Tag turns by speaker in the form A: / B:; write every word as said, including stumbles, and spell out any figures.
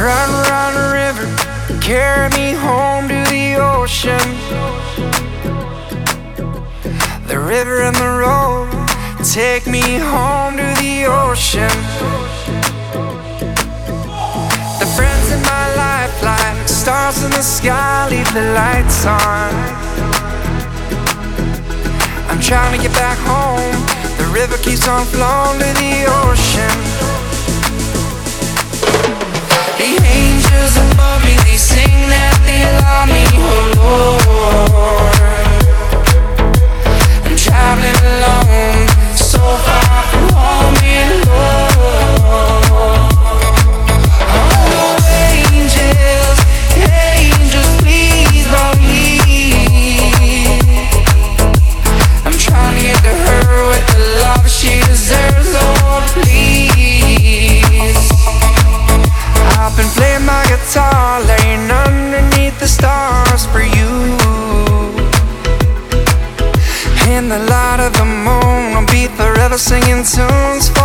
A: Run, run, river, carry me home to the ocean. The river and the road take me home to the ocean. The friends in my life, like stars in the sky, leave the lights on. I'm trying to get back home. The river keeps on flowing to the ocean. The angels above me, they sing that they love me, oh Lord. I'm traveling alone, so far from home in love. Oh, angels, angels, please love me. I'm trying to get to her with the love she deserves, Lord, please. I've been playing my guitar, laying underneath the stars for you. In the light of the moon, I'll be forever singing tunes for